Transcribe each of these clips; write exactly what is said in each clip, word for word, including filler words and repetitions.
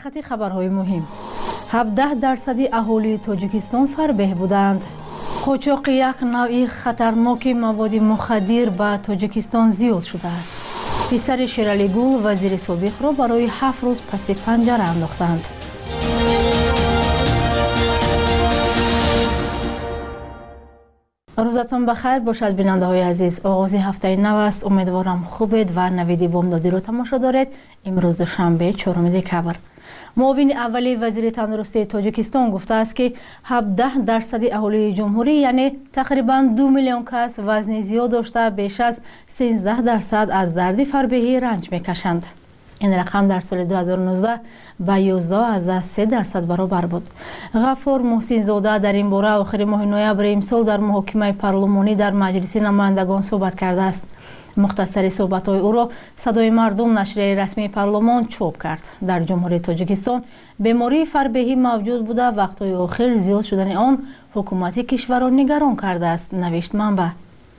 سرخط خبرهای مهم. هفده درصدی اهالی تاجیکستان فربه بودند. قاچاق یک نوع خطرناک مواد مخدر به تاجیکستان زیاد شده است. پسر شیرالی گل وزیر سابق را برای هفت روز پس پنجره انداختند. روزتان بخیر باشد بیننده های عزیز. آغاز هفته نو است. امیدوارم خوبید و نوید بامدادی رو تماشا دارید. امروز شنبه چهارم دکبر. معاون اولی وزیر تندرستی تاجیکستان گفته است که هفده درصد اهالی جمهوری یعنی تقریبا دو میلیون کس وزن زیاد داشته بیش از سیزده درصد از درد فربهی رنج میکشند. این رقم در سال دو هزار و نوزده به یازده از سه درصد برابر بود. غفور محسن زاده در این باره آخر ماه نوامبر امسال در محاکمه پارلمانی در مجلس نمایندگان صحبت کرده است. مختصر صحبت‌های او را صدای مردم نشریه رسمی پارلمان چاپ کرد. در جمهوری تاجیکستان بیماری فربهی موجود بوده، وقت‌های آخر زیاد شدن آن حکومت کشور را نگران کرده است، نوشت منبع.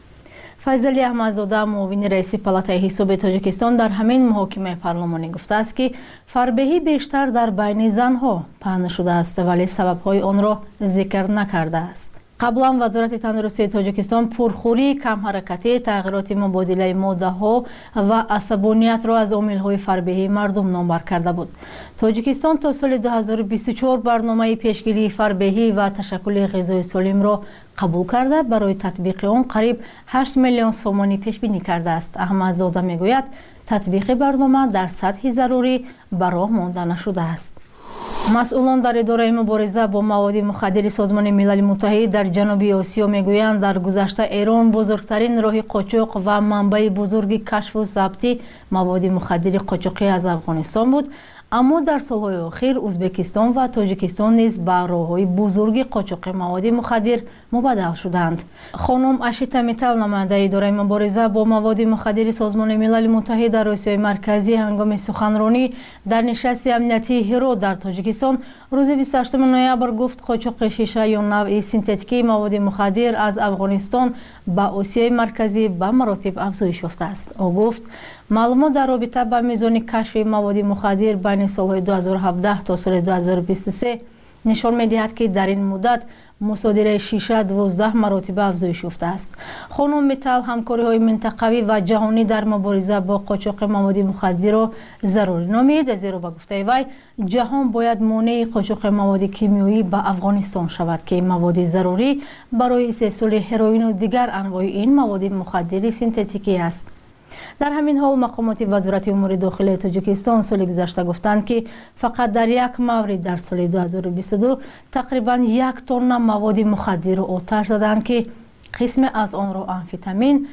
فیضلی احمدزاده معاون رئیس پالاتای حساب تاجیکستان در همین محاکمه پارلمانی گفته است که فربهی بیشتر در بین زنها پهن شده است ولی سبب‌های آن را ذکر نکرده است. قبلا وزارت تندرستی تاجیکستان پرخوری، کم حرکتی، تغییرات مبادله ماده‌ها و عصبانیت را از عامل‌های فربهی مردم نامبر کرده بود. تاجیکستان تا سال دو هزار و بیست و چهار برنامه پیشگیری فربهی و تشکل غذای سالم را قبول کرده. برای تطبیق آن قریب هشت میلیون سومانی پیش بینی کرده است. احمدزاده میگوید تطبیق برنامه در سطح ضروری به راه مانده نشده است. مسئولان در اداره مبارزه با مواد مخدر سازمان ملل متحد در جنوب آسیا میگویند در گذشته ایران بزرگترین راه قاچاق و منبع بزرگ کشف و ضبط مواد مخدر قاچاقی از افغانستان بود، اما در سالهای اخیر ازبکستان و تاجیکستان نیز به راههای بزرگ قاچاق مواد مخدر مبدل شدند. خانم اشیتا میتل، نماینده اداره مبارزه با مواد مخدر سازمان ملل متحد در آسیای مرکزی، هنگام سخنرانی در نشست امنیتی هرات در تاجیکستان روز بیست و هشتم نوامبر گفت قاچاق شیشه یا نوع سنتتیکی مواد مخدر از افغانستان به آسیای مرکزی به مراتب افزایش یافته است. او گفت معلومات در رابطه با میزان کشف مواد مخدر بین سالهای دو هزار و هفده تا سال دو هزار و بیست و سه نشان می‌دهد که در این مدت مصادره شیشه دوازده مراتب افزایش یافته است. خانم میتل همکاری‌های منطقوی و جهانی در مبارزه با قاچاق مواد مخدر را ضروری نامید، زیرا به گفته وی جهان باید مانع قاچاق مواد کیمیایی به افغانستان شود که مواد ضروری برای استحصال هروئین و دیگر انواع این مواد مخدر سنتتیکی است. در همین حال مقامات وزارت امور داخلی تاجیکستان سال گذشته گفتند که فقط در یک مورد در سال دو هزار و بیست و دو تقریبا یک تن مواد مخدر را آتش زدند که قسم از آن را آمفتامین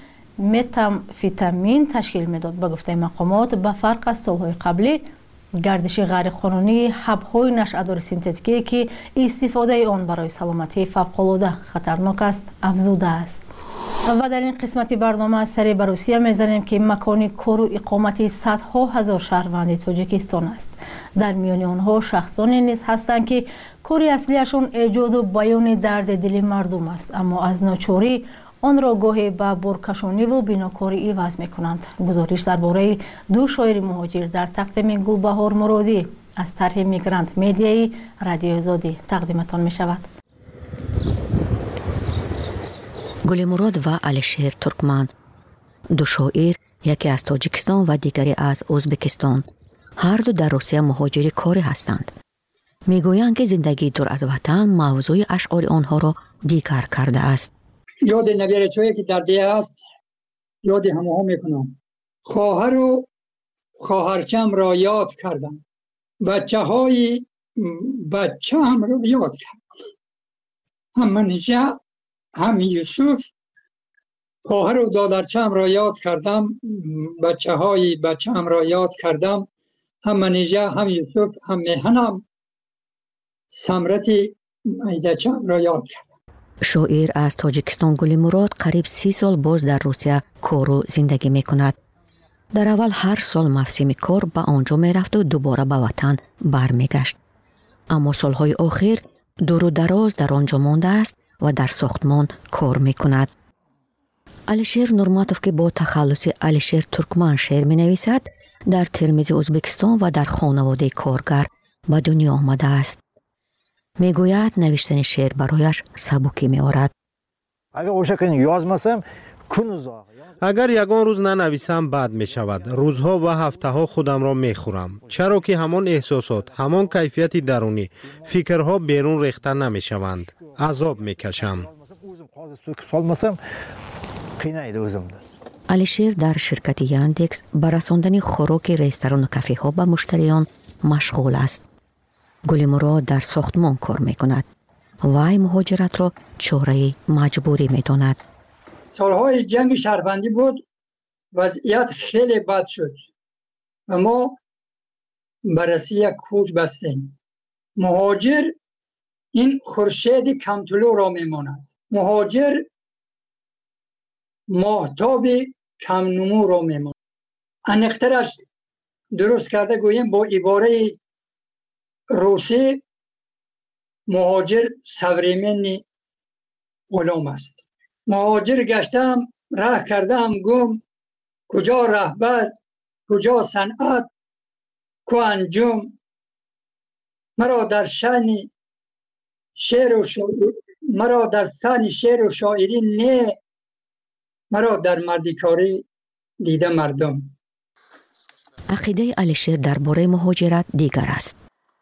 متامفتامین تشکیل میداد. به گفته مقامات به فرق از سالهای قبلی گردش غیر قانونی حب‌های نشأه‌دار سنتتیکی که استفاده آن برای سلامتی فوق‌العاده خطرناک است افزوده است. و در این قسمت برنامه سری به روسیه میزنیم که مکان کار و اقامت صدها هزار شهروند تاجیکستان است. در میان آنها شخصانی نیز هستند که کار اصلیشان ایجاد و بیان درد دل مردم است، اما از ناچاری آن را گاهی به برکشانی و بیناکاری عوض میکنند. گزارش درباره دو شاعر مهاجر در تقدیم گلبهار مرادی از طرح میگرانت میدیای رادیو آزادی تقدیمتان می شود. گل مراد و علیشیر ترکمن، دو شاعر، یکی از تاجیکستان و دیگری از ازبکستان، هر دو در روسیه مهاجر کاری هستند. میگویند که زندگی دور از وطن موضوع اشعار آنها را دیگر کرده است. یاد نویرچه‌ای که در دیه است یاد همه ها میکنم. خواهر و خواهرچم را یاد کردم، بچه های بچه هم را یاد کردم، هم منیژه هم یوسف. خواهر و دادرچم را یاد کردم، بچه های بچه هم را یاد کردم، هم منیژه هم یوسف هم میهنم سمرت ایدچم را یاد کردم. شاعر از تاجیکستان گل مراد قریب سی سال باز در روسیه کار و زندگی می کند. در اول هر سال موسم کار به آنجا می رفت و دوباره به وطن برمی گشت. اما سالهای آخر دور و دراز در آنجا مانده است و در ساختمان کار می کند. علیشیر نورماتوف که با تخلص علیشیر ترکمن شعر می نویسد، در ترمیز ازبکستان و در خانواده کارگر به دنیا آمده است. میگوید نوشتن شعر برایش سبکی می‌آورد. اگر اوشا کنی یازماسم کنوزا اگر یگان روز ننویسم بد می شود. روزها و هفته ها خودم را می خورم. چرا که همان احساسات، همان کیفیت درونی، فکرها بیرون ریخته نمی شوند. عذاب می کشم. علیشیر در شرکت یاندکس به رساندن خوراک رستوران و کافه ها به مشتریان مشغول است. گل مراد در ساختمان کار می کند. وای مهاجرت را چاره مجبوری می داند. سالهای جنگ شهروندی بود، وضعیت خیلی بد شد و ما بررسی یک کوچ بستیم. مهاجر این خورشید کم طلوع را میماند. مهاجر ماهتاب کم نمو را میماند. انقترش درست کرده گوییم با عباره روسی مهاجر سوریمن غلام است. مهاجر گشتم راه کردم گم، کجا رهبر کجا صنعت کو انجم، مرا در شأن شعر و شاعری مرا در شأن شعر و شاعری نه، مرا در مردیکاری دیده مردم. عقیده علیشیر درباره مهاجرت دیگر است.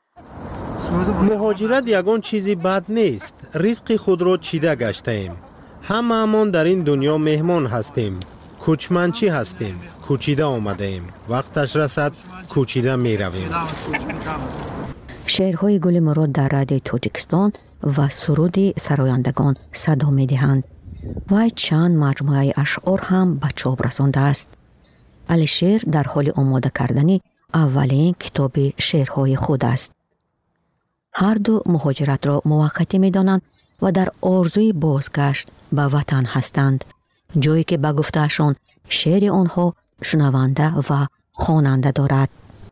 مهاجرت یگان چیزی بد نیست. رزق خود را چیده گشته ایم. همه امان در این دنیا مهمان هستیم. کوچمنچی هستیم. کوچیده آمده ایم. وقتش رسد کوچیده می رویم. شعرهای گل مراد در رادیو تاجیکستان و سرود سرایندگان صدا می دهند. و چند مجموعه اشعار هم به چاپ رسانده است. علیشیر در حال آماده کردن اولین کتاب شعرهای خود است. هر دو مهاجرت را موقتی می دانند و در آرزوی بازگشت به وطن هستند، جایی که به گفتهشان شعر آنها شنونده و خواننده دارد.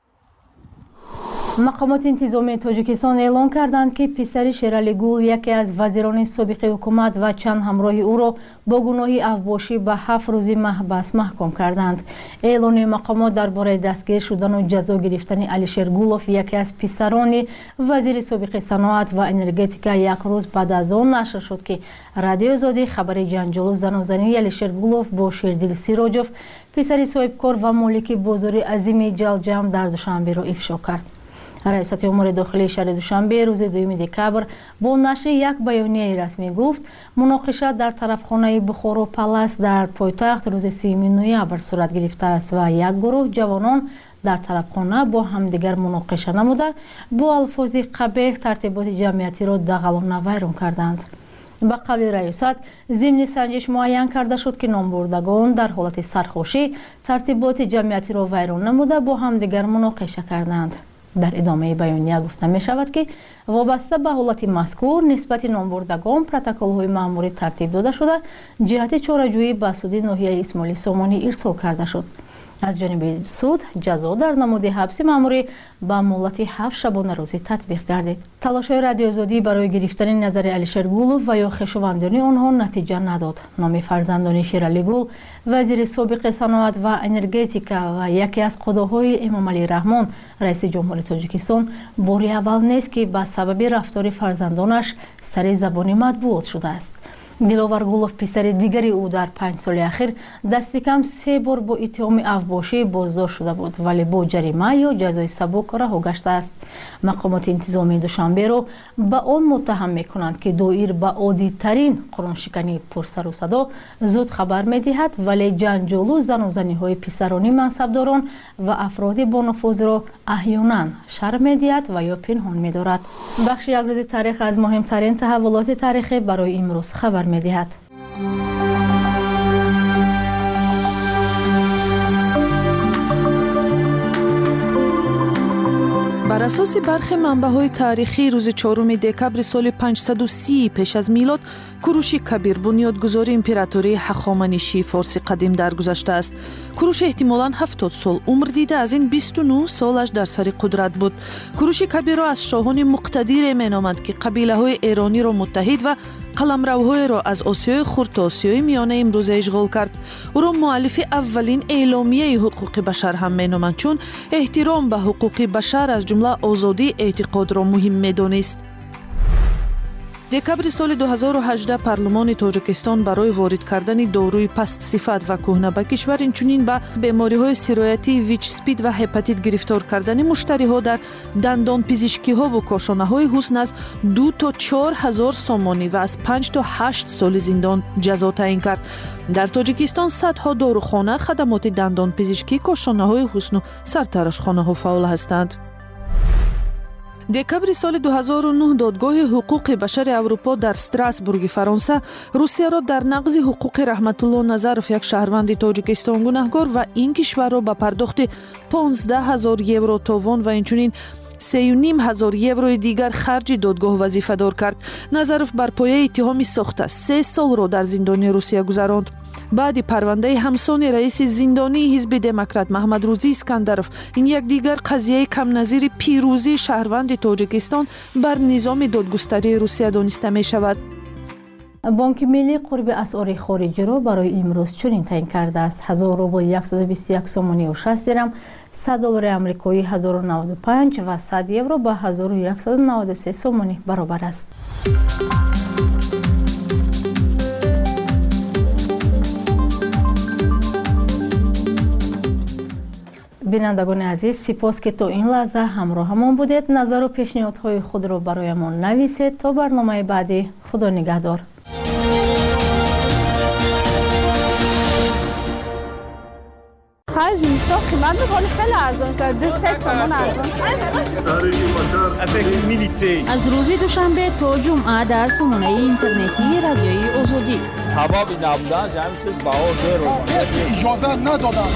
مقامات انتظامی تاجیکستان اعلام کردند که پسر شیرالی گل یکی از وزیران سابق حکومت و چند همراه او را با گناه افباشی به هفت روزی محبس محکوم کردند. اعلان مقامات درباره دستگیر شدن و جزا گرفتن علیشیر گولوف یکی از پسران وزیر سابق صنعت و انرژتیکا یک روز بعد از آن نشر شد که رادیو آزادی خبر جنجال و زناشویی علیشیر گولوف با شیردل سیراجوف پسر صاحبکار و مالک بازار عظیم جلجم در دوشنبه را افشا کرد. رئیست امور داخلی شهر دوشنبه روز دوم دکبر با نشر یک بیانیه رسمی گفت مناقشه در طرفخانه بخارا پالاس در پایتخت روز سوم نوامبر صورت گرفته است و یک گروه جوانان در طرفخانه با همدیگر مناقشه نموده با الفاظ قبیح ترتیبات جمعیتی را دغل و ویران کردند. به قول ریاست ضمن سنجش معین کرده شد که نامبردگان در حالت سرخوشی ترتیبات جمعیتی را ویران نموده با همدیگر مناقشه کردند. در ادامه بیانیه گفته می شود که وابسته به حالت مذکور نسبت نامبردگان پروتکل‌های مأموری ترتیب داده شده جهت چاره‌جویی به سود ناحیه اسماعیل سامانی ارسال کرده شد. از جانب سود جزا در نمود حبس مأموری به مهلت هفت شبانه روزی تطبیق گردید. تلاش‌های رادیو آزادی برای گرفتن نظر علیشیر گولوف و یا خویشاوندان آنها نتیجه نداد. نام فرزندان شیرالی گل وزیر سابق صنعت و انرژتیکا و یکی از قداهای امام علی رحمان رئیس جمهوری تاجیکستان باری اول نیست که به سبب رفتار فرزندانش سر زبان مطبوعات شده است. دلاور گولوف پسر دیگری او در پنج سال اخیر دست کم سه بار با اتهام افباشی بازداشت شده بود ولی با جریمه یا جزای سبک رها گشته است. مقامات انتظامی دوشنبه را به آن متهم میکنند که دایر به عادی ترین قرآنشکنی پرسر و صدا زود خبر میدهد ولی جنجال و زن و زنی های پسرانی منصبداران و افراد با نفوذ را احیانا شر میدهد و یا پنهان میدارد. بخش یک روز تاریخ از مهمترین تحولات تاریخی برای امروز خبر میدهد. بر اساس برخی منبع‌های تاریخی روز چهارم دکبر سال پانصد و سی پیش از میلاد کوروش کبیر بنیادگذار امپراتوری هخامنشی فارس قدیم درگذشته است. کوروش احتمالاً هفتاد سال عمر دیده از این بیست و نه سالش در سر قدرت بود. کوروش کبیر را از شاهان مقتدر مینامند که قبیله‌های ایرانی را متحد و قلمروهایро аз осиёи хурд то осиёи миёна имрӯза ишғол кард. ӯро муаллифи аввалин эъломияи ҳуқуқи башар ҳам меноманд, чун эҳтиром ба ҳуқуқи башар аз ҷумла озодии эътиқодро муҳим медонист. декабри соли ду ҳазору ҳаждаҳ парлумони Тоҷикистон барои ворид кардани доруи пастсифат ва кӯҳна ба кишвар, инчунин ба бемориҳои сироятии ВИЧ, СПИД ва ҳепатит гирифтор кардани муштариҳо дар дандонпизишкиҳову кошонаҳои ҳусн аз ду то чор ҳазор сомонӣ ва аз панҷ то ҳашт соли зиндон ҷазо таъин кард. дар Тоҷикистон садҳо дорухона, хадамоти дандонпизишкӣ, кошонаҳои ҳусну сартарашхонаҳо фаъол ҳастанд. декабри соли ду ҳазору нӯҳ додгоҳи ҳуқуқи башари Аврупо дар Страсбурги Фаронса Русияро дар нақзи ҳуқуқи Раҳматулло Назаров, як шаҳрванди Тоҷикистон, гунаҳгор ва ин кишварро ба пардохти понздаҳ ҳазор евро товон ва инчунин сею ним ҳазор еврои дигар харҷи додгоҳ вазифадор кард. Назаров бар пояи иттиҳоми сохта се солро дар зиндони Русия гузаронд. баъди парвандаи ҳамсони раиси зиндонии ҳизби демократ Маҳмадрӯзии Искандаров, ин як дигар қазияи камназири пирӯзии шаҳрванди Тоҷикистон бар низоми додгустарии Русия дониста мешавад. бонки миллӣ қурби асъори хориҷиро барои имрӯз чунин таъин кардааст: ҳазор рубл яксад бисту як сомонию шаст дирам, сад доллари амрикоӣ ҳазору наводу панҷ ва сад евро ба ҳазору яксаду наводу се сомонӣ баробар аст. бинандагони азиз, сипос ки то ин лаҳза ҳамроҳамон будед. Назару пешниҳодҳои худро бароямон нависед. То барномаи баъди, худо нигаҳдор. زمستان قیمت ولی خیلی ارزان شده. دو سه سامان ارزان شده. از روز دوشنبه تا جمعه در سامانه اینترنتی رادیوی آزادی. سبب نبودن همین چیز بها زیر اجازه ندادن.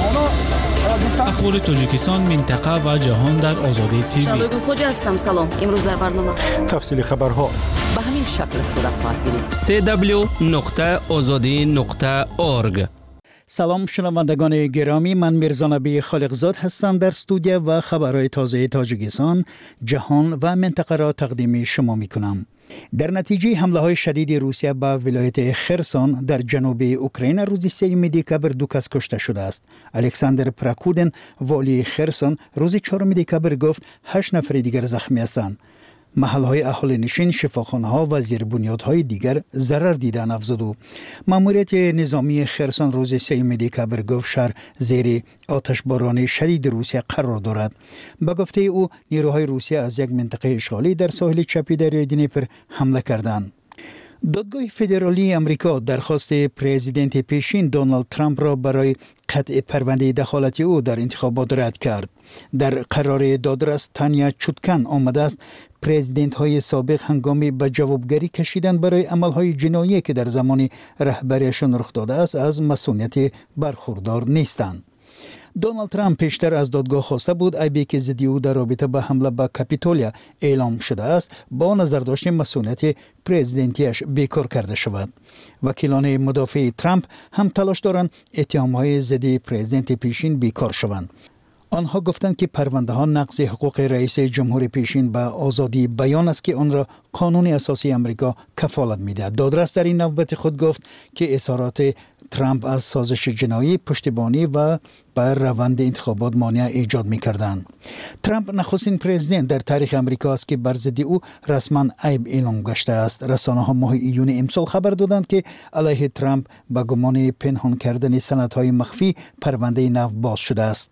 اخبار تاجیکستان، منطقه و جهان در آزادی تیوی. شادو خوجا هستم. سلام. امروز در برنامه تفصیل خبرها به همین شکل صورت خواهد گرفت. سی دبلیو نقطه آزادی نقطه اورگ. سلام شنوندگان گرامی، من میرزا نبی خالقزاد هستم. در استودیو و خبرهای تازه تاجیکستان، جهان و منطقه را تقدیم شما می کنم. در نتیجه حمله های شدید روسیه به ولایت خرسون در جنوب اوکراین روز سوم دکبر دو کس کشته شده است. الکساندر پراکودن، والی خرسون، روز چهارم دکبر گفت هشت نفر دیگر زخمی هستند. محل‌های اهالی نشین، شفاخانه‌ها و زیربنیادهای دیگر ضرر دیدن افزود. ماموریت نظامی خرسون روز سوم دکبر گفت شهر زیر آتشباران شدید روسیه قرار دارد. به گفته او نیروهای روسیه از یک منطقه اشغالی در ساحل چپی دریای دنیپر حمله کردند. دادگاه فدرالی امریکا درخواست پرزیدنت پیشین دونالد ترامپ را برای قطع پرونده دخالت او در انتخابات رد کرد. در قرار دادرس تانیا چوتکن آمده است پرزیدنت های سابق هنگامی به جوابگری کشیدن برای عملهای جنایی که در زمان رهبریشان رخ داده است از مسئولیت برخوردار نیستند. دونالد ترامپ پیشتر از دادگاه خواسته بود عیبی که ضد او در رابطه با حمله به کاپیتولیا اعلام شده است با نظر داشتن مسئولیت پرزیدنتیش بیکار کرده شود. وکیلان مدافع ترامپ هم تلاش دارند اتهام‌های ضد پرزیدنت پیشین بیکار شوند. آنها گفتند که پرونده ها نقض حقوق رئیس جمهور پیشین به آزادی بیان است که آن را قانون اساسی امریکا کفالت می‌دهد. دادرس در این نوبت خود گفت که اظهارات ترامپ از سازش جنایی پشتیبانی و بر روند انتخابات مانع ایجاد می‌کردند. ترامپ نخستین پرزیدنت در تاریخ امریکا است که بر ضد او رسما عیب اعلام گشته است. رسانه‌ها ماه ایون امسال خبر دادند که علیه ترامپ به گمان پنهان کردن سندهای مخفی پرونده نو باز شده است.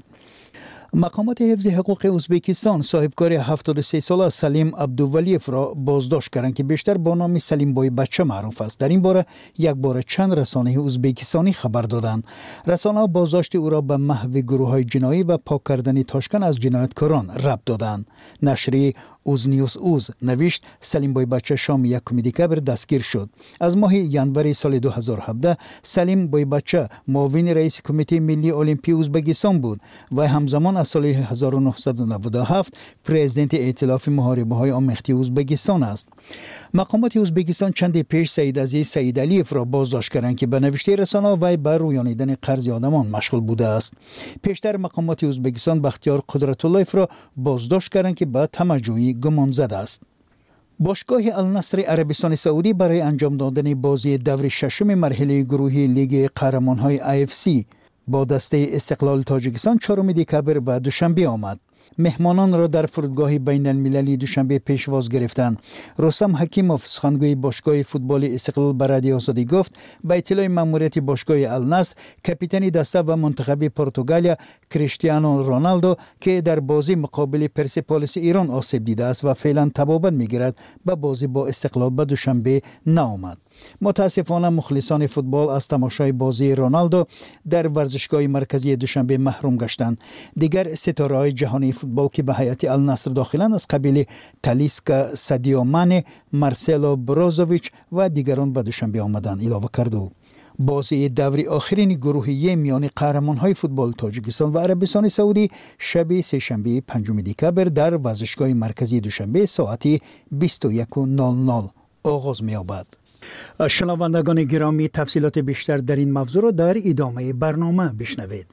مقامات حفظ حقوق ازبکستان صاحبکار هفتاد و سه ساله سلیم عبدولیف را بازداشت کردند که بیشتر با نام سلیم بای بچه معروف است. در این باره یک بار چند رسانه ازبکستانی خبر دادند. رسانه‌ها بازداشت او را به محو گروه‌های جنایی و پاک کردن تاشکن از جنایتکاران ربط دادند. نشریه اوزنیوس اوز نوشت سلیم بای بچه شام یکم دکبر دستگیر شد. از ماه ژانویه سال دو هزار و هفده سلیم بای بچه معاون رئیس کمیته ملی المپی ازبکستان بود و همزمان از سال هزار و نهصد و نود و هفت پرزیدنت ائتلاف محاربه‌های آمیخته ازبکستان است. مقامات ازبکستان چند پیش سید عزیز سید علیف را بازداشت کردند که به نوشته رسانه‌ها وی بر رویانیدن قرض آدمان مشغول بوده است. پیشتر مقامات ازبکستان بختیار قدرت‌اللهف را بازداشت کردند که به تمجوی گمان زده است. باشگاه النصر عربستان سعودی برای انجام دادن بازی دور ششم مرحله گروهی لیگ قهرمان‌های آی اف سی با دسته استقلال تاجیکستان چهارم دکبر به دوشنبه آمد. مهمانان را در فرودگاه بین المللی دوشنبه پیشواز گرفتند. رستم حکیموف سخنگوی باشگاه فوتبال استقلال به رادیو آزادی گفت به اطلاع ماموریت باشگاه النصر کاپیتان دسته و منتخب پرتغالیا کریستیانو رونالدو که در بازی مقابل پرسپولیس ایران آسیب دیده است و فعلا تبابت میگیرد به بازی با استقلال به دوشنبه نآمد. متاسفانه مخلصان فوتبال از تماشای بازی رونالدو در ورزشگاه مرکزی دوشنبه محروم گشتند. دیگر ستاره‌های جهانی فوتبال که به هیئت النصر داخلند از قبیل تالیسکا، سادیو مانه، مارسلو بروزوویچ و دیگران به دوشنبه آمدند. اضافه کرد او بازی دوری آخرین گروهی میان قهرمان‌های فوتبال تاجیکستان و عربستان سعودی شب سه‌شنبه پنجم دکبر در ورزشگاه مرکزی دوشنبه ساعت بیست و یک و نود نود آغاز می‌یابد. شنوندگان گرامی، تفصیلات بیشتر در این موضوع را در ادامه برنامه بشنوید.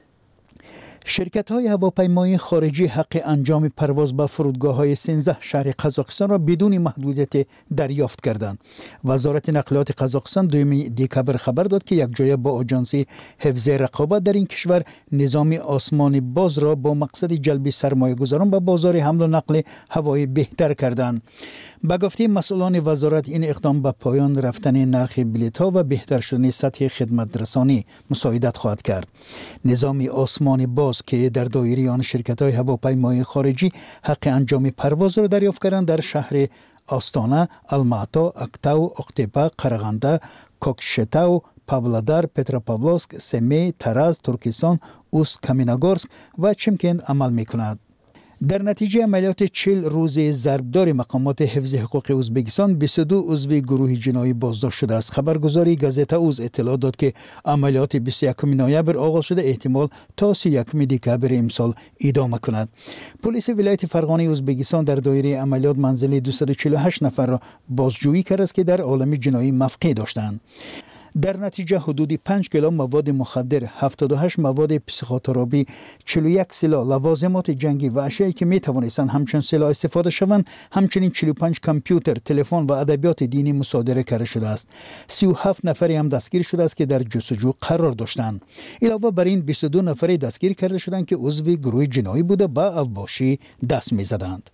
شرکت‌های هواپیمایی خارجی حق انجام پرواز به فرودگاه‌های سیزده شهر قزاقستان را بدون محدودیت دریافت کردند. وزارت نقلیات قزاقستان دوم دکبر خبر داد که یک جایه با آژانس حفظ رقابت در این کشور نظام آسمانی باز را با مقصد جلب سرمایه‌گذاران به بازار حمل و نقل هوایی بهتر کردند. به گفته مسئولان وزارت این اقدام به پایان رفتن نرخ بلیط‌ها و بهتر شدن سطح خدمت رسانی مساعدت خواهد کرد. نظام آسمان باز که در دایره آن شرکت‌های هواپیمایی خارجی حق انجام پرواز را دریافت کردند در شهر آستانه، الماتا، اکتاو، اقتبه، قرغنده، کوکشتاو، پاولادار، پتروپاولسک، سمی، تراز، ترکستان، اوست کامیناگورسک و چمکند عمل می‌کند. در نتیجه عملیات چهل روز ضربدار مقامات حفظ حقوق ازبکستان بیست و دو عضو گروه جنایی بازداشت شده است. خبرگزاری گازeta اوز اطلاع داد که عملیات بیست و یکم نوامبر آغاز شده، احتمال تا سی و یکم دکبر امسال ادامه کند. پلیس ولایت فرغانه ازبکستان در دایره عملیات منزل دویست و چهل و هشت نفر را بازجویی کرد است که در عالم جنایی مفقود داشتند. در نتیجه حدود پنج کیلو مواد مخدر، هفتاد و هشت مواد پسیخوتراپی، چهل و یک سلاح، لوازمات جنگی و اشیایی که می توانستند همچون سلاح استفاده شوند، همچنین چهل و پنج کامپیوتر، تلفن و ادبیات دینی مصادره کرده شده است. سی و هفت نفری هم دستگیر شده است که در جستجو قرار داشتند. علاوه بر این بیست و دو نفری دستگیر کرده شدند که عضو گروه جنایی بوده به اوباشی دست می زدند.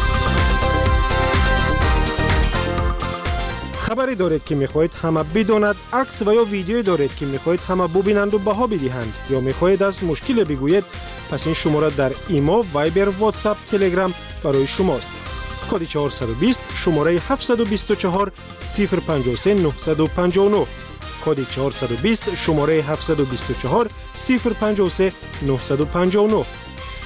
خبری دارید که میخواهید همه بداند، عکس و یا ویدیویی دارید که میخواهید همه ببینند و بها بدهند، یا میخواهید از مشکل بگویید، پس این شماره در ایمو، وایبر، واتساپ، تلگرام برای شماست. کد چهارصد و بیست شماره هفتصد و بیست و چهار صفر پنجاه و سه نهصد و پنجاه و نه. کد چهارصد و بیست شماره هفتصد و بیست و چهار صفر پنجاه و سه نهصد و پنجاه و نه.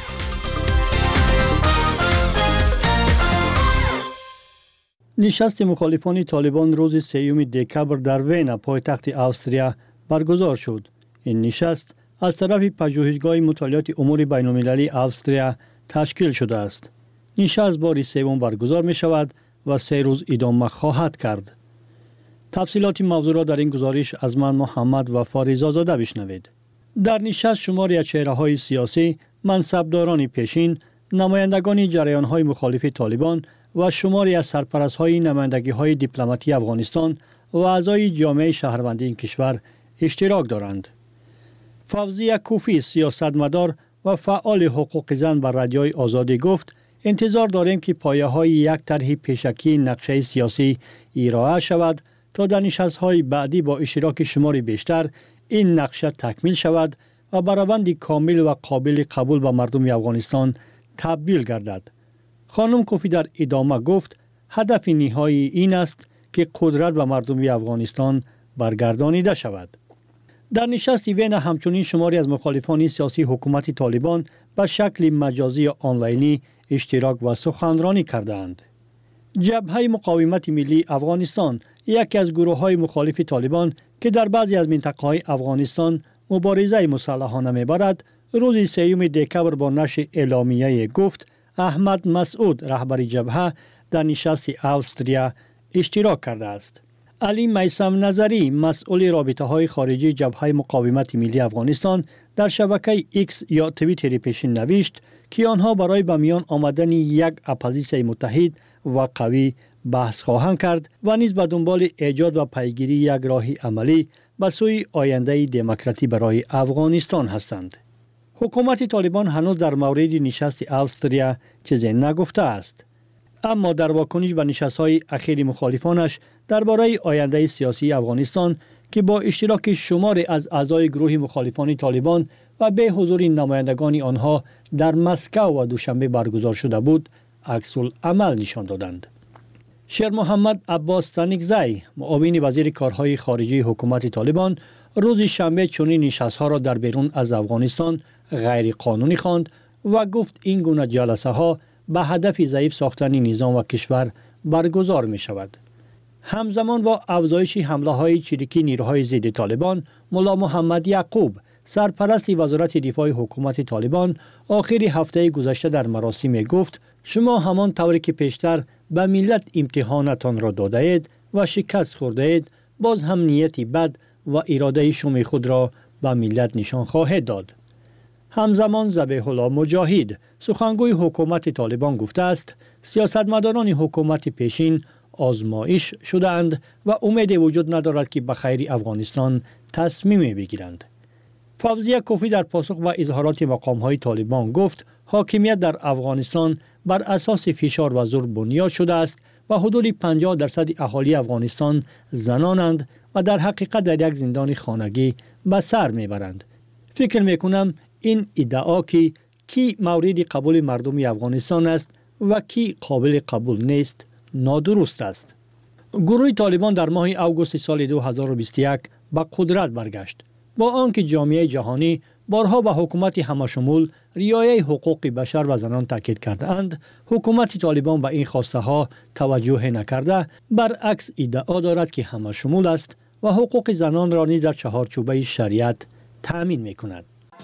نشست مخالفان طالبان روز سیوم دکبر در وین پایتخت استریا برگزار شد. این نشست از طرف پژوهشگاه مطالعات امور بین المللی استریا تشکیل شده است. نشست بار سوم برگزار می شود و سه روز ادامه خواهد کرد. تفصیلات موضوع را در این گزارش از من محمد و فاریز آزاده بشنوید. در نشست شماری از چهره‌های سیاسی، منصبداران پیشین، نمایندگان جریان‌های مخالف طالبان و شماری از سرپرست‌های نمایندگی‌های دیپلماتی افغانستان و اعضای جامعه شهروندی این کشور اشتراک دارند. فوزیه کوفی، سیاستمدار و فعال حقوق زن بر رادیوی آزادی گفت انتظار داریم که پایه‌های یک طرح پیشکی نقشه سیاسی ارائه شود تا در نشست‌های بعدی با اشتراک شماری بیشتر این نقشه تکمیل شود و بر روند کامل و قابل قبول به مردم افغانستان تبدیل گردد. خانم کوفی در ادامه گفت هدف نهایی این است که قدرت به مردم افغانستان برگردانیده شود. در نشست وین همچنین شماری از مخالفان سیاسی حکومت طالبان به شکل مجازی آنلاینی اشتراک و سخنرانی کردند. جبهه مقاومت ملی افغانستان، یکی از گروه‌های مخالف طالبان که در بعضی از مناطق افغانستان مبارزه مسلحانه می‌برد، روز سیوم دکبر با نشر اعلامیه گفت احمد مسعود رهبر جبهه در نشست استریا اشتراک کرده است. علی میثم نظری مسئول رابطه‌های خارجی جبهه مقاومت ملی افغانستان در شبکه ایکس یا توییتر پیشین نوشت که آنها برای به میان آمدن یک اپوزیسیون متحد و قوی بحث خواهند کرد و نیز به دنبال ایجاد و پیگیری یک راه عملی به سوی آینده دموکراتی برای افغانستان هستند. حکومت طالبان هنوز در مورد نشست استرالیا چیزی نگفته است. اما در واکنش به نشست‌های اخیر مخالفانش درباره آینده سیاسی افغانستان که با اشتراک شماری از اعضای گروه مخالفان طالبان و به حضور نمایندگان آنها در مسکو و دوشنبه برگزار شده بود، عکس العمل نشان دادند. شیر محمد عباس تنگزی، معاون وزیر کارهای خارجی حکومت طالبان، روز شنبه چنین نشست‌ها را در بیرون از افغانستان غیر قانونی خواند و گفت این گونه جلسه ها به هدف ضعیف ساختن نظام و کشور برگزار می شود. همزمان با افزایش حمله های چریکی نیروهای ضد طالبان، ملا محمد یعقوب، سرپرست وزارت دفاع حکومت طالبان، آخر هفته گذشته در مراسم گفت شما همان طوری که پیشتر به ملت امتحانتان را داده اید و شکست خورده اید، باز هم نیتی بد و اراده شما خود را به ملت نشان خواهد داد. همزمان ذبیح الله مجاهد، سخنگوی حکومت طالبان گفته است سیاستمداران حکومت پیشین آزمایش شدند و امید وجود ندارد که به خیر افغانستان تصمیم بگیرند. فوزیه کوفی در پاسخ به اظهارات مقام‌های طالبان گفت حاکمیت در افغانستان بر اساس فشار و زور بنیاد شده است و حدود پنجاه درصد اهالی افغانستان زنانند و در حقیقت در یک زندان خانگی به سر میبرند. فکر میکنم این ادعا که کی مورد قبول مردم افغانستان است و کی قابل قبول نیست نادرست است. گروه طالبان در ماه اوگوست سال دو هزار و بیست و یک به قدرت برگشت. با آنکه جامعه جهانی بارها به حکومت همشمول رعایت حقوق بشر و زنان تاکید کردند، حکومت طالبان به این خواسته ها توجه نکرده، برعکس ادعا دارد که همشمول است و حقوق زنان را نیز در چهارچوبه شریعت تأمین می‌کند.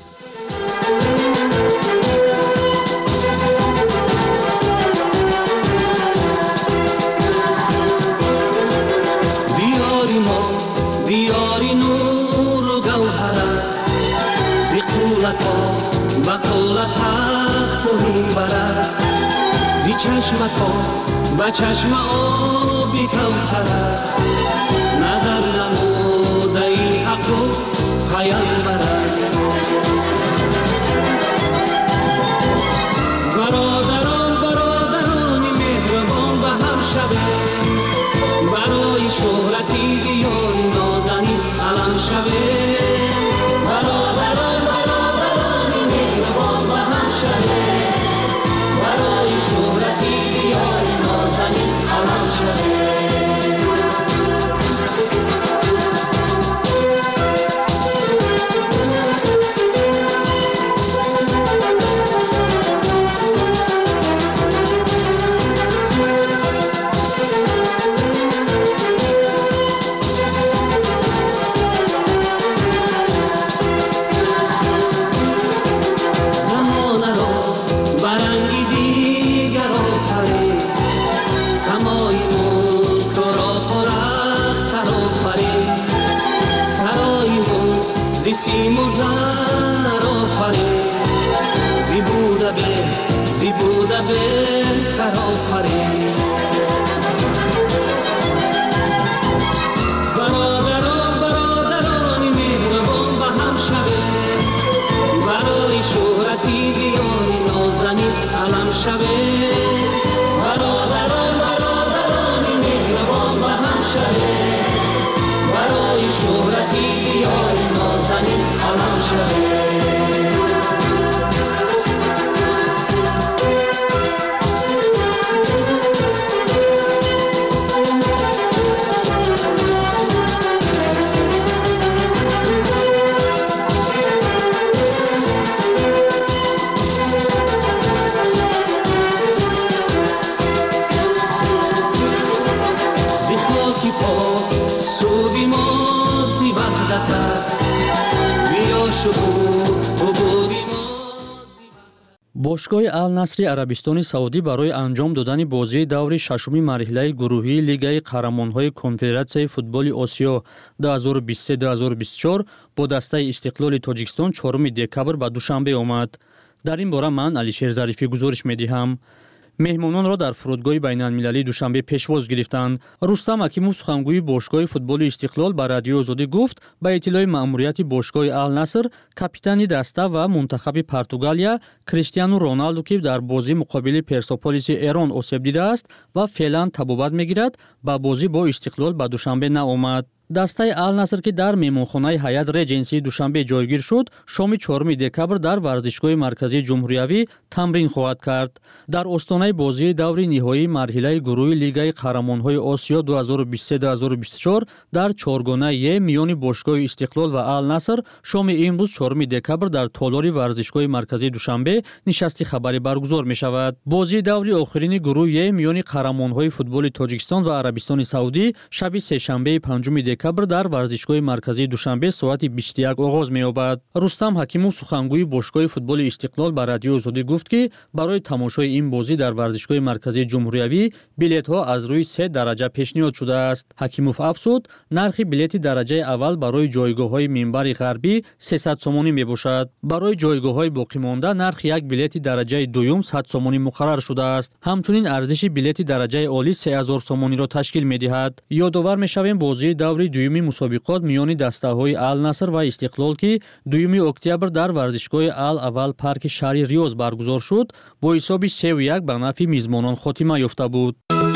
دیاری ما دیاری نور و گوهر است، زی قولت ها و قولت تخت و منبر است، زی چشمت ها و چشم آبی کوثر است، نظر نموده ای حق و پیامبر است. برادران برادرانی مهربان به هم شوه، برای شهرتی دیار نازنین علم شوه. برادران برادرانی مهربان به هم شوه، برای شهرتی دیار نازنین علم شوه. سیم و زر آفرین، زی بوده به زی بوده بهتر آفرین. برادران برادرانی مهربان به هم شوه، برای شهرتی دیاری نازنین علم شوه. برادران برادرانی مهربان به هم شوه، برای شهرتی دیاری نازنین علم شوه. бошгоҳи Ал-Насри Арабистони Саудӣ барои анҷом додани бозии даври шашуми марҳилаи гурӯҳии Лигаи Қаҳрамонҳои Конфедератсияи футболи Осиё ду ҳазору бисту се - ду ҳазору бисту чор бо дастаи Истиқлоли Тоҷикистон чоруми декабр ба Душанбе омад. дар ин бора ман Алишер Зарифӣ гузориш медиҳам. меҳмононро дар фурудгоҳи байналмилалии душанбе пешвоз гирифтанд. Рустам Акимов сухангӯи бошгоҳи футболи Истиқлол ба Радиои Озодӣ гуфт ба иттилои маъмурияти бошгоҳи Ал-Наср капитани даста ва мунтахаби Португалия Криштиану Роналду ки дар бозии муқобили Персеполиси Эрон осеб дидааст ва феълан табобат мегирад ба бозӣ бо Истиқлол ба Душанбе наомад. дастаи Ал-Наср ки дар меҳмонхонаи Ҳаят Реҷенсии Душанбе ҷойгир шуд, шоми чорум декабр дар варзишгоҳи марказии ҷумҳуриявӣ тамрин хоҳад кард. Дар остонаи бозии даври ниҳоии марҳилаи гурӯҳи Лигаи Қаҳрамонҳои Осиё ду ҳазору бисту се - ду ҳазору бисту чор дар чоргонаи Е миёни бошгоҳи Истиқлол ва Ал-Наср шоми имрӯз чорум декабр дар толори варзишгоҳи марказии Душанбе нишасти хабарӣ баргузор мешавад. Бозии даври охирини гурӯҳи Е миёни қаҳрамонҳои футболи Тоҷикистон ва Арабистони Саудӣ шаби сешанбеи панҷуми декабр дар варзишгоҳи марказии Душанбе соати бисту як оғоз меёбад. Рустам Ҳакимов сухангӯи бошгоҳи футболи Истиқлол ба Радиои Озодӣ гуфт ки барои тамошои ин бозӣ дар варзишгоҳи марказии ҷумҳуриявӣ билетҳо аз рӯи се дараҷа пешниҳод шудааст. Ҳакимов афзуд, нархи билети дараҷаи аввал барои ҷойгоҳҳои минбари ғарбӣ сесад сомонӣ мебошад. Барои ҷойгоҳҳои боқимонда нархи як билети дараҷаи дуюм сад сомонӣ муқаррар шудааст. ҳамчунин арзиши билети дараҷаи олӣ се ҳазор сомониро ташкил медиҳад. ёдовар мешавем бозии даври дуюми мусобиқот миёни дастаҳои Ал-Наср ва Истиқлол ки дуюми октябр дар варзишгоҳи Ал-Аввал парки шаҳри Риёз баргузор шуд, бо ҳисоби сеу як ба нафъи мизмонон хотима ёфта буд.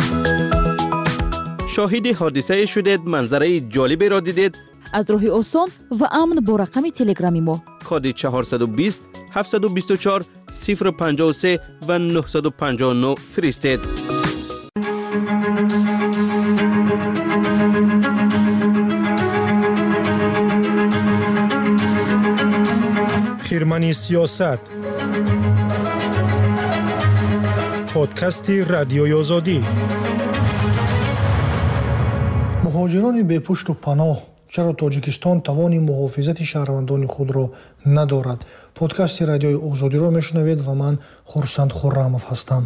шоҳиди ҳодисае шудед, манзараи ҷолиберо дидед? аз роҳи осон ва амн бо рақами телеграми мо коди чаҳорсаду бист ҳафтсаду бисту чор сифр панҷоҳу се ва нуҳсаду панҷоҳу нӯ фиристед. хирмани сиёсат подкасти Радиои Озодӣ. муҳоҷирони бепушту паноҳ, чаро Тоҷикистон тавони муҳофизати шаҳрвандони худро надорад? подкасти Радиои Озодиро мешунавед ва ман Хурсанд Хуррамов ҳастам.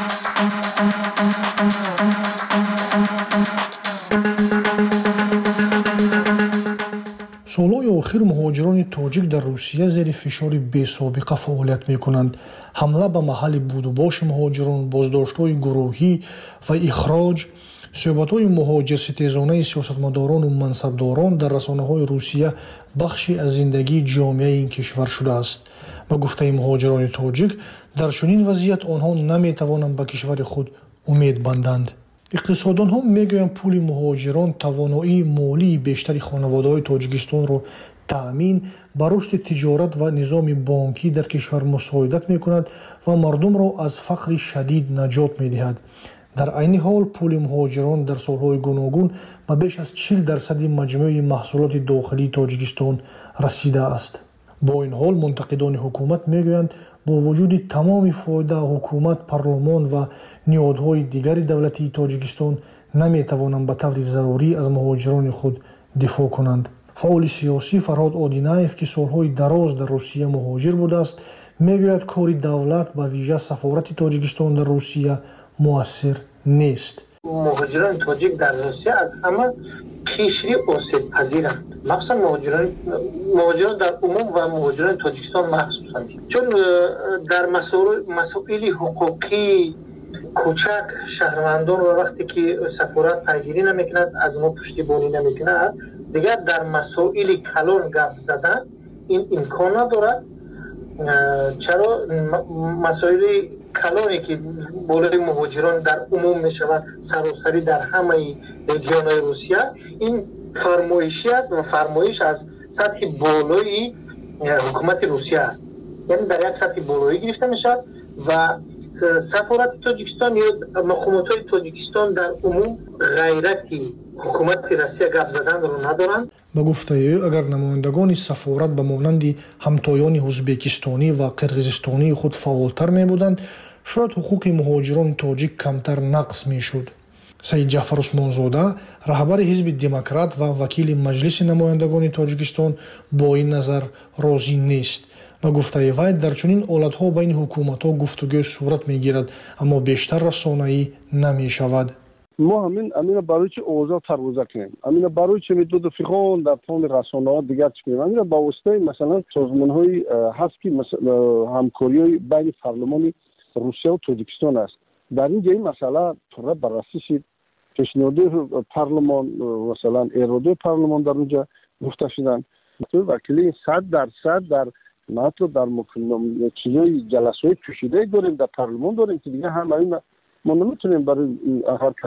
солҳои охир муҳоҷирони тоҷик дар Русия зери фишори бесобиқа фаъолият мекунанд. ҳамла ба маҳалли будубоши муҳоҷирон, боздоштҳои гурӯҳӣ ва ихроҷ, суҳбатҳои муҳоҷирситезонаи сиёсатмадорону мансабдорон дар расонаҳои Русия бахши аз зиндагии ҷомеаи ин кишвар шудааст. ба гуфтаи муҳоҷирони тоҷик, дар чунин вазъият онҳо наметавонанд ба кишвари худ умед банданд. иқтисоддонҳо мегӯянд пули муҳоҷирон тавоноии молии бештари хонаводаҳои Тоҷикистонро таъмин, ба рушди тиҷорат ва низоми бонкӣ дар кишвар мусоидат мекунад ва мардумро аз фақри шадид наҷот медиҳад. дар айни ҳол пули муҳоҷирон дар солҳои гуногун ба беш аз чил дарсади маҷмӯи маҳсулоти дохилии Тоҷикистон расидааст. бо ин ҳол мунтақидони ҳукумат мегӯянд, бо вуҷуди тамоми фоида, ҳукумат, парлумон ва ниҳодҳои дигари давлатии Тоҷикистон наметавонанд ба таври зарурӣ аз муҳоҷирони худ дифоъ кунанд. фаъоли сиёсӣ Фарҳод Одинаев, ки солҳои дароз дар Русия муҳоҷир будааст, мегӯяд кори давлат, ба вижа сафорати Тоҷикистон дар Русия муассир нест. муҳоҷирони тоҷик дар Русия аз ҳама қишри осебпазиранд, махсусан муҳоҷирон дар умум ва муҳоҷирони Тоҷикистон махсусан, чун дар масоили ҳуқуқӣ кӯчак шаҳрвандонро вақте ки сафорат пайгирӣ намекунад, аз мо пуштибонӣ намекунад, дигар дар масоили калон гап задан ин имкон надорад. чаро масоили калоне ки болои муҳоҷирон дар умум мешавад саросарӣ дар ҳамаи регионҳои Русия, ин фармоишӣ аст ва фармоиш аз сатҳи болои ҳукумати Русия аст. яъне дар як сатҳи болоӣ гирифта мешавад ва сафорати Тоҷикистон ё мақомотҳои Тоҷикистон дар умум ғайрати ҳукумати Россия гап заданро надоранд. ба гуфтаи ӯ, агар намояндагони сафорат ба монанди ҳамтоёни ӯзбекистонӣ ва қирғизистонии худ фаъолтар мебуданд, шояд ҳуқуқи муҳоҷирони тоҷик камтар нақс мешуд. Саид Ҷаъфар Усмонзода, раҳбари ҳизби Демократ ва вакили Маҷлиси намояндагони Тоҷикистон, бо ин назар розӣ нест. ба гуфтаи вай, дар чунин ҳолатҳо байни ҳукуматҳо гуфтугӯ сурат мегирад, аммо бештар расонаӣ намешавад. мо ҳамин амина барои чи овоза тарвуза кунем, амина барои чи медоду фихон дар тони расонаҳо дигар чи кунем, амина ба воситаи масалан созмонҳои ҳаст ки ҳамкориҳои байни парлумони Русия ва Тоҷикистон аст. در اینجا این مسئله طور بررسی شد. پیشنهاد پارلمان مثلا اراده پارلمان در اونجا گفته شدن وکیلی صد درصد در متن در مکمل چیزای جلسات کشیده داریم در پارلمان داریم که دیگه همه ما نمیتونیم برای هر